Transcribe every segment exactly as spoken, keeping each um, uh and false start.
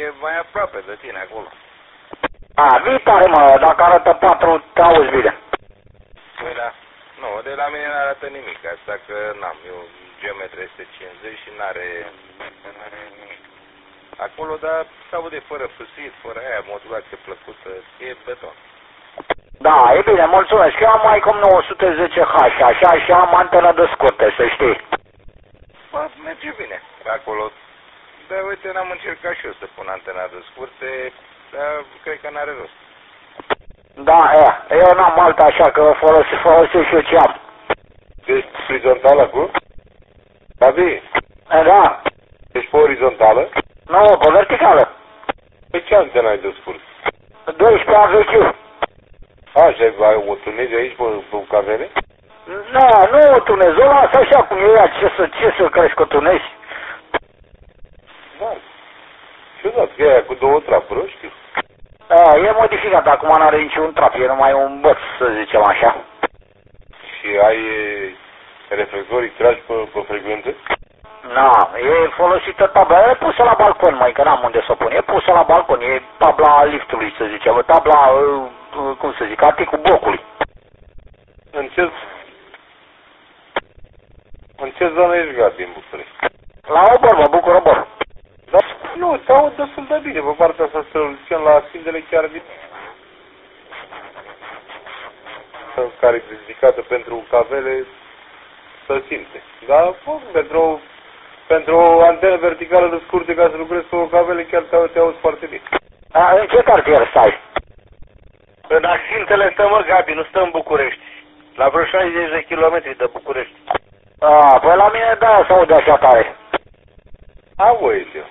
mai aproape de tine acolo. A, viitoare, mă, dacă arată patru, te auzi bine. Păi da. Nu, de la mine n-arată nimic, asta că n-am. Eu G M trei cincizeci și n-are nimic. Acolo, dar se aude fără fâsit, fără aia, modulație plăcută, e beton. Da, e bine, mulțumesc. Eu am Icom nouă sute zece H, așa, și am antenă de scurte, să știi. Bă, merge bine acolo. Dar uite, n-am încercat și eu să pun antena de scurte, dar cred că n-are rost. Da, e, eu n-am alta așa, că folosesc, folosesc și eu ce am. Ești orizontală acum? David, E, da. ești pe orizontală? Nu, pe verticală. Păi ce antena ai de scurt? doisprezece A V Q. Așa, ai o tunezi aici pe, pe cavere? Nu, nu o tunezi, o las așa cum e ea, ce să, ce să crezi că o tunezi? Da. Ciudat, că e aia cu două trapuri, o știu. A, e modificat, acum n-are niciun trap, e numai un băț, să zicem așa. Și ai reflectorii tragi pe, pe frecvență? Na, e folosită tabla, e pusă la balcon, mai că n-am unde să o pun, e pusă la balcon, e tabla liftului, să zicem, tabla, uh, cum să zic, articul blocului. În ce... În ce zonă ești, Gabi, în București? La Obor, mă bucur, Obor. Da, nu, se aud destul de bine, pe partea asta să zicem la Sfintele chiar bine. Care e dedicată pentru cavele, să simte. Dar, bă, pentru, pentru o antenă verticală de scurte ca să lucrezi pe o cavele, chiar te, te auzi foarte bine. A, în ce cartier stai? În Axintele stăm, mă, Gabi, nu stăm în București. La vreo șaizeci de kilometri de București. A, păi la mine, da, se aude așa tare. A, voi, eu.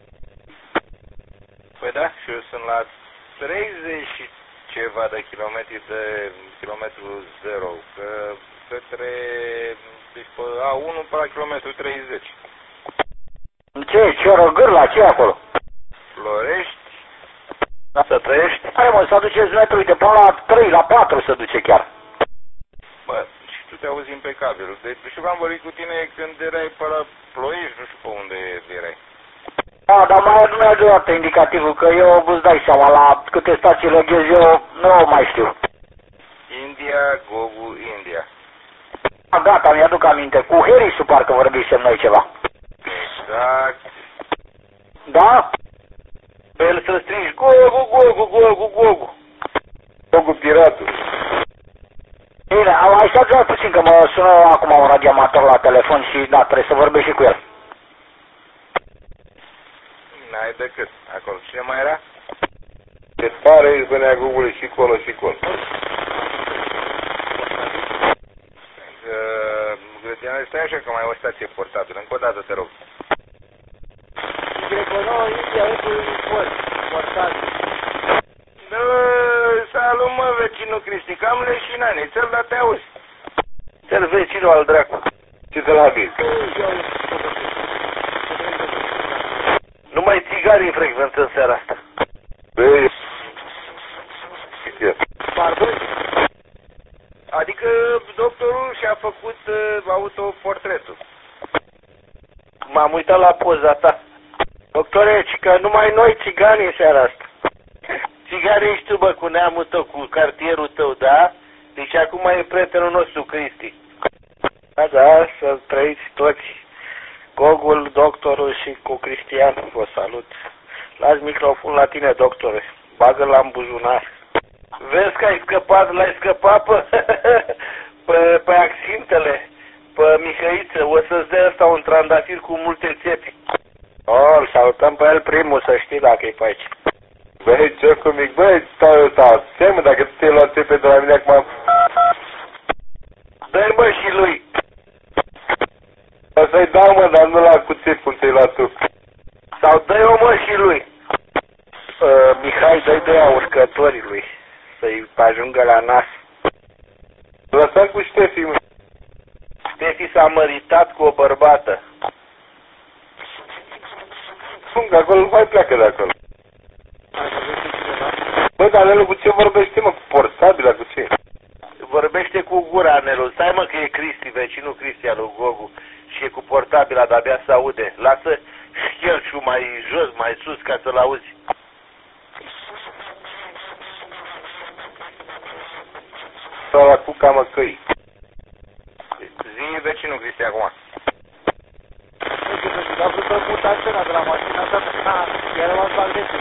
Păi da, și eu sunt la treizeci și ceva de kilometri de kilometru zero, că către, deci pe A unu pe la kilometru treizeci. Ce, Ciorogârla, ce acolo? Florești, Da. Să trăiești? Hai, mă, să aduceți metru, uite, până la trei, la patru se duce chiar. bă, și tu te auzi impecabil. Deci știu că am vorbit cu tine când erai pe la Ploiești, nu știu pe unde erai. Da, dar mai nu mi-a dat indicativul, că eu îți dai seama, la câte stații leghez eu nu mai știu. India, Gogu, India. A, gata, mi-aduc aminte, cu Harris-ul parcă vorbisem noi ceva. Exact. Da? Pe el să strigi Gogu, Gogu, Gogu, Gogu. Gogu piratul. Bine, hai să doar puțin, că mă sună acum un radioamator la telefon și da, trebuie să vorbesc și cu el. N-ai decât. Acolo. Cine mai era? Te pare, își venea Google și colo și colo. Grădină, stai așa că mai e o stație portabilă. Încă o dată, te rog. Grecono, India, portabil. Salut, mă, vecinul Cristi, că am leșinane, ți-l da te auzi. Ți-l vecinul al dracu. Ce te la mine? Numai țigari în frecvență în seara asta. Băi, adică doctorul și-a făcut uh, autoportretul. M-am uitat la poza ta. Doctore, că numai noi țigani în seara asta. Țigani ești tu, bă, cu neamul tău, cu cartierul tău, da? Deci acum e prietenul nostru, Cristi. Da, da, să trăiți toți. Gogul, doctorul și cu Cristian, vă salut. Las microfon la tine, doctore. Bagă-l la buzunar. Vezi că ai scăpat, l-ai scăpat pe, pe, pe Axintele, pe Mihăiță. O să-ți dea ăsta un trandafir cu multe țepi. Oh, îl salutăm pe el primul, să știi dacă e pe aici. băi, ce cu mic, băi, stai ăsta, stai mă, dacă tu te-ai luat țepe de la mine acum... Dă-i, mă, și lui. Să-i dau, mă, dar nu la cu țepi cum te-ai luat tu. Sau dă-i-o, mă, și lui. Uh, Mihai, dă-i doi urcătorii lui, să-i ajungă la nas. Lăsăm cu Ștefi, mă. Ștefi s-a măritat cu o bărbată. Cum, că acolo nu mai pleacă de acolo. Bă, dar Nelu, cu ce vorbește, mă? Cu portabilă, cu ce? Vorbește cu gura, Nelu. Stai, mă, că e Cristi, vecinul Cristian lui Gogu. Și e cu portabila, de-abia se aude. Lasă, chelciu mai jos, mai sus, ca să-l auzi. Sau la cuca măcăi. Zi vecinul Cristi acum. Dar vrut să mut antena de la mașina asta, i-a rămas magnetul.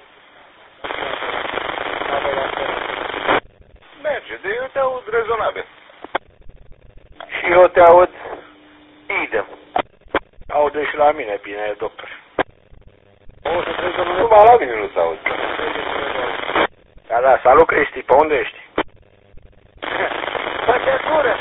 Merge, de eu te aud rezonabil. Și eu te aud, Idem. aude și la mine, bine, doctor. O, să trebuie să nu Numai la mine nu se aude. Da, da, salut Cristi, pe unde ești? Bătătură!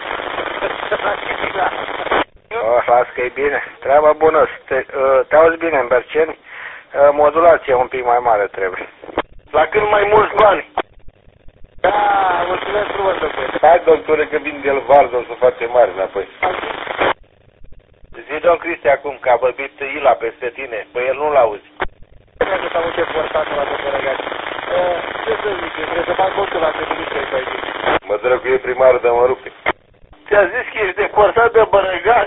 O, las că e bine, treaba bună, te, uh, te auzi bine în Berceni, uh, modulație un pic mai mare trebuie. La când mai mulți bani? Da, mulțumesc frumos, doctor. Hai, doctore, că vin de-l varză, o să face mare înapoi. Zi, domn Cristi, acum că a vorbit Ila peste tine, păi el nu-l auzi. Că s-a multe forțate la doctor Agaci. Ce să zic, trebuie să fac contul la trebuie să ai zis. Mă dracu e primarul de mă rupte. Ți-a zis că ești deportat de Bărăgan?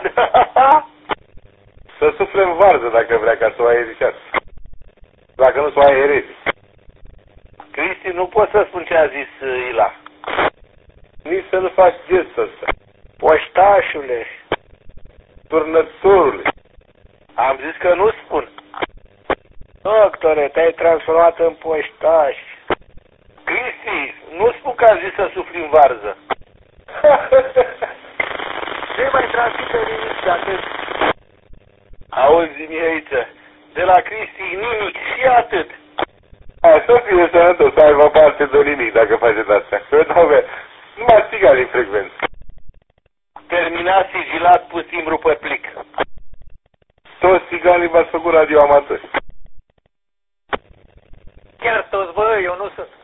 Să sufle în varză dacă vrea ca să o aerisească. Dacă nu să o aerezi. Cristi, nu pot să spun ce a zis uh, Ila. Nici să nu faci gestul ăsta. Poștașule. Turnătorule. Am zis că nu spun. Doctore, te-ai transformat în poștaș. Cristi, nu spun că a zis să sufli în varză. Ce mai transmite nimic de atât? Auzi-mi aici, de la Cristi nimic și atât. Hai, să fie sănătos, să aibă parte de nimic dacă face de-astea. Că, doamne, numai țigani în frecvență. Terminat sigilat, pus timbru pe plic. Toți țiganii v-ați făcut radioamatori. Chiar toți, bă, eu nu sunt.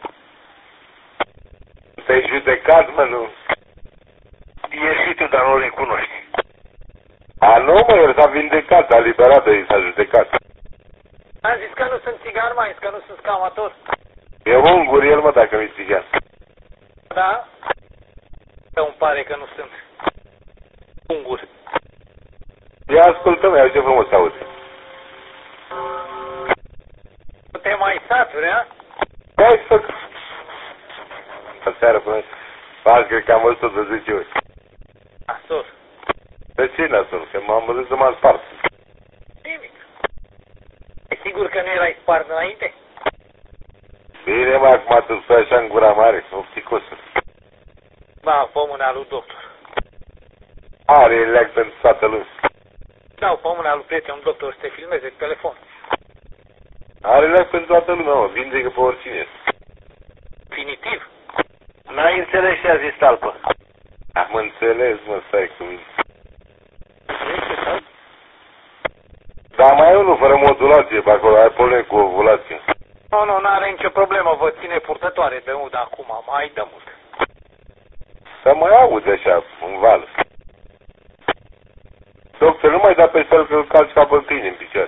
Te-ai judecat, mă, nu? E și tu, dar nu-l recunoști. A, nu, mă, el s-a vindecat, a liberat de s-a judecat. Am zis că nu sunt țigan, mai zis că nu sunt scamator. E ungur el, mă, dacă nu-i țigan. Da? Că îmi pare că nu sunt ungur. Ia ascultă-mă, ia ce frumos auzi. Nu te mai saturi, a? Hai să fac. Aseară până... Azi cred că am văzut-o de zece ori. Asur. De ce n-asur? Că m-am văzut să m-am spart. Nimic. E sigur că nu erai spart înainte? Bine, mă, acum tu stai așa în gura mare, opticosul. Ba, pe mâna lui doctor. Are leac pentru toată lumea. Dau pe mâna lui prieten un doctor să te filmeze cu telefon. Are leac pentru toată lumea, mă, vindecă pe oricine. Definitiv. N-ai înțeles ce a zis Talpă. Am înțeles, mă, stai cu mine. Dar mai e unul fără modulație pe acolo, ai probleme cu ovulație. Nu, nu, n-are nicio problemă, vă ține purtătoare de ud acum, mai dă mult. Să mai auzi așa, un val. Doctor, nu mai da pe fel că îl calci ca pe câine în picioare.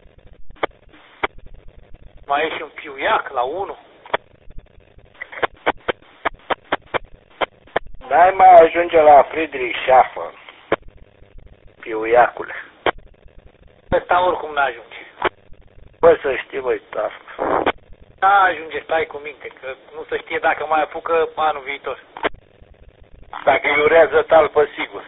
Mai e și un piuiac la unu. N-ai mai ajunge la Friedrich Schaeffer, piuiacule. Ăsta oricum n-ajunge. Bă, să știi, băi, asta. N-ajunge, stai cu minte, că nu se știe dacă mai apucă anul viitor. Dacă iurează Talpă, sigur.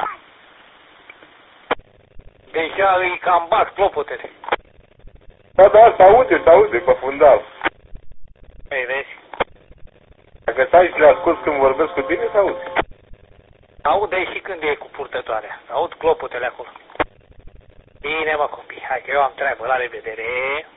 Deja îi cam bat clopotele. Da, da, s-aude, s-aude, pe fundal. Ei, vezi? Dacă stai și le asculti când vorbesc cu tine, s-aude. Aude și când e cu purtătoarea. Aud clopotele acolo. Bine, mă, copii, hai că eu am treabă, la revedere.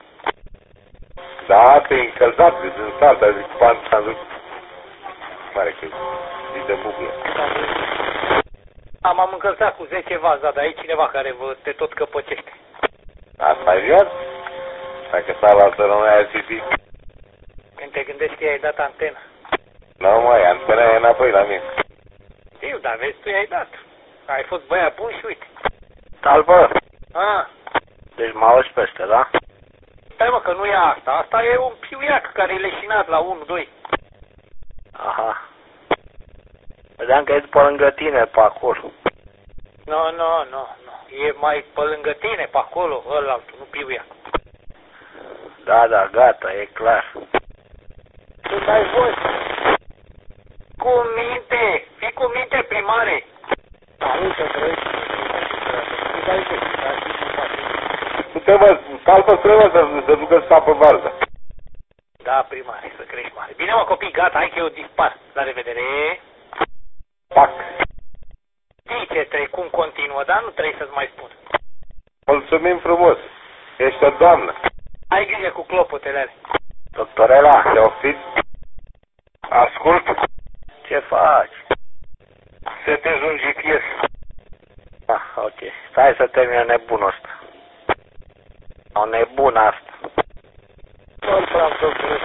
Da, te-ai încălzat, de din start, dar zic, pantalon. Mare că zi de bubuie. Am, am încălțat cu zece vaza, dar e cineva care vă te tot căpăcește. Asta e viață? Dacă s-a luat să rămâne aia fi. Când te gândești că i-ai dat antena. Nu, măi, antena e înapoi la mine. Știu, dar vezi, tu i-ai dat. Ai fost băiat bun și uite. Talpă, A, deci mă auzi peste, da? stai mă, că nu e asta. Asta e un piuiac care e leșinat la unu doi. Aha. Vedeam că e după lângă tine, pe acolo. Nu, nu, nu, nu. E mai pe lângă tine, pe acolo, ălaltul, nu Piuia. Da, da, gata, e clar. Tu dai voie. Cu minte, fii cu minte, primare. Da, uite, trăiești. Tu dai voie, dar și cu face. Nu trebuie, calcă trebuie să se ducă să pe varză. Da, primare, să crești mare. Bine, mă, copii, gata, hai că eu dispar. La revedere. Pac. Știi ce trebuie, cum continuă, dar nu trebuie să-ți mai spun. Mulțumim frumos. Ești o doamnă. Ai grijă cu clopotele alea. Doctorela, Te-au fit? ascult. Ce faci? Setezi un G P S. Ah, ok. Stai să termină nebunul ăsta. O nebună asta. Nu-l vreau, doctor,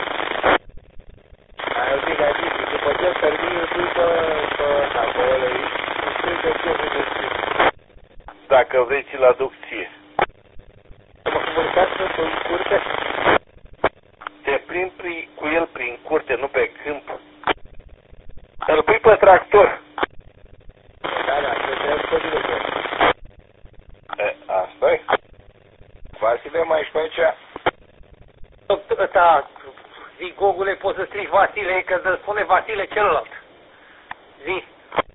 ai auzit, ai zis, după ce termin, îl pui pe, pe, da, pe ele, îi spui de ce vrei să spui. Dacă vrei, ți-l aduc ție. Să mă comunicați în curte? Te plimbi cu el prin curte, nu pe câmp. Îl pui pe tractor. Da, da, să trebuie să zic de E, asta e. Vasile, mai ești pe aici? ăsta, zic, Gogule, poți să strici Vasile, că îți spune Vasile celălalt. Zi.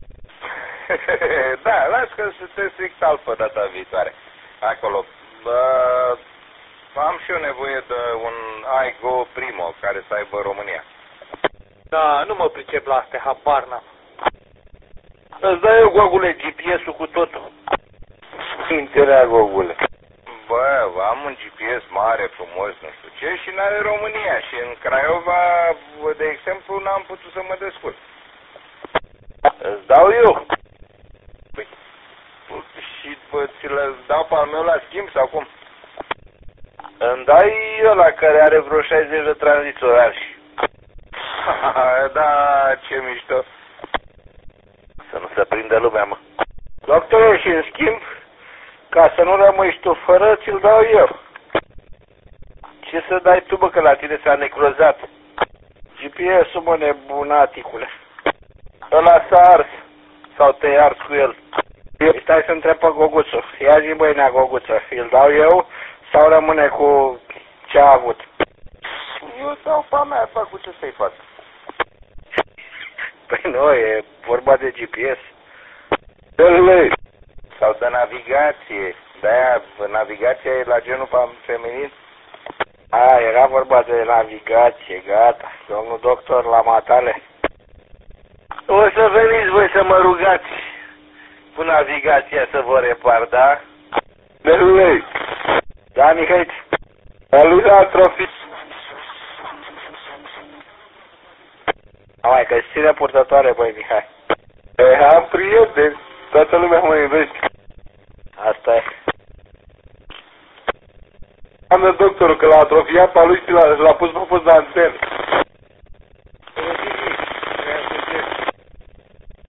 Da, las că să te strict altfă data viitoare. Acolo. Bă, am și eu nevoie de un iGo Primo care să aibă România. Da, nu mă pricep la astea, habar n-am. Îți dai eu, Gogule, G P S-ul cu totul. Interea, Gogule. Bă, am un G P S mare, frumos, nu știu ce, și n-are România. Și în Craiova, de exemplu, n-am putut să mă descurc. Îți dau eu. Păi, și bă, ți-l dau pe al meu la schimb sau cum? Îmi dai ăla care are vreo șaizeci de tranziționari. Da, ce mișto. Să nu se prindă lumea, mă. Doctore, și în schimb, ca să nu rămâi tu fără, ți-l dau eu. Ce să dai tu, bă, că la tine s-a necrozat? G P S-ul, mă, nebunaticule. Ăla s-a ars. Sau te-ai ars cu el. Stai să întreb pe Goguțu. Ia zi, băi, nea Goguță, îl dau eu sau rămâne cu ce a avut? Eu dau pe mea, fac cu ce să-i fac. Păi nu, e vorba de G P S. Dă-l, Sau de navigație. De-aia, navigația e la genul feminin. A, era vorba de navigație, gata. Domnul doctor, la matale. O să veniți voi să mă rugați cu navigația să vă repar, da? Dă-l, Da, Mihai? lui la trofit. Amai, că-ți ține purtătoare, băi, Mihai. E, am prieteni. Toată lumea mă iubește. Asta e. Am de doctorul că l-a atrofiat pe lui și l-a pus pe fost de antenă.